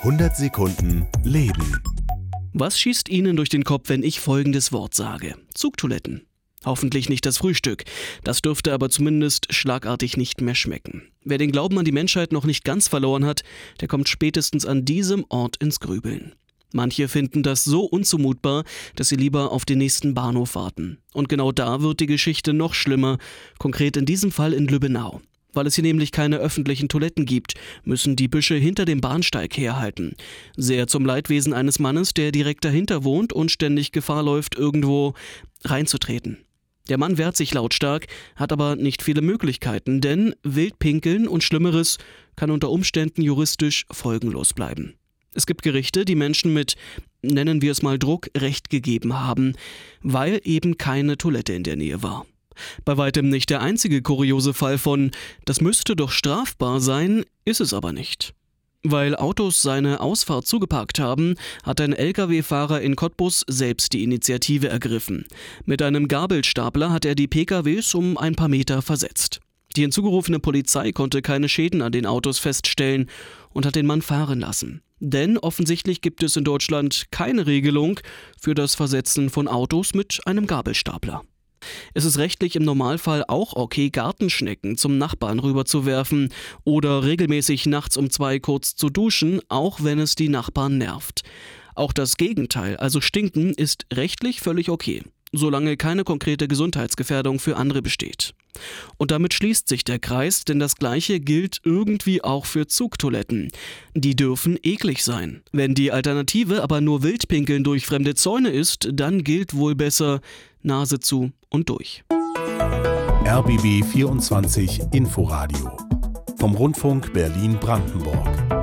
100 Sekunden Leben. Was schießt Ihnen durch den Kopf, wenn ich folgendes Wort sage? Zugtoiletten. Hoffentlich nicht das Frühstück. Das dürfte aber zumindest schlagartig nicht mehr schmecken. Wer den Glauben an die Menschheit noch nicht ganz verloren hat, der kommt spätestens an diesem Ort ins Grübeln. Manche finden das so unzumutbar, dass sie lieber auf den nächsten Bahnhof warten. Und genau da wird die Geschichte noch schlimmer, konkret in diesem Fall in Lübbenau. Weil es hier nämlich keine öffentlichen Toiletten gibt, müssen die Büsche hinter dem Bahnsteig herhalten. Sehr zum Leidwesen eines Mannes, der direkt dahinter wohnt und ständig Gefahr läuft, irgendwo reinzutreten. Der Mann wehrt sich lautstark, hat aber nicht viele Möglichkeiten, denn Wildpinkeln und Schlimmeres kann unter Umständen juristisch folgenlos bleiben. Es gibt Gerichte, die Menschen mit, nennen wir es mal Druck, Recht gegeben haben, weil eben keine Toilette in der Nähe war. Bei weitem nicht der einzige kuriose Fall von, das müsste doch strafbar sein, ist es aber nicht. Weil Autos seine Ausfahrt zugeparkt haben, hat ein Lkw-Fahrer in Cottbus selbst die Initiative ergriffen. Mit einem Gabelstapler hat er die PKWs um ein paar Meter versetzt. Die hinzugerufene Polizei konnte keine Schäden an den Autos feststellen und hat den Mann fahren lassen. Denn offensichtlich gibt es in Deutschland keine Regelung für das Versetzen von Autos mit einem Gabelstapler. Es ist rechtlich im Normalfall auch okay, Gartenschnecken zum Nachbarn rüberzuwerfen oder regelmäßig nachts um 2 kurz zu duschen, auch wenn es die Nachbarn nervt. Auch das Gegenteil, also stinken, ist rechtlich völlig okay, solange keine konkrete Gesundheitsgefährdung für andere besteht. Und damit schließt sich der Kreis, denn das Gleiche gilt irgendwie auch für Zugtoiletten. Die dürfen eklig sein. Wenn die Alternative aber nur Wildpinkeln durch fremde Zäune ist, dann gilt wohl besser Nase zu und durch. RBB 24 Inforadio vom Rundfunk Berlin-Brandenburg.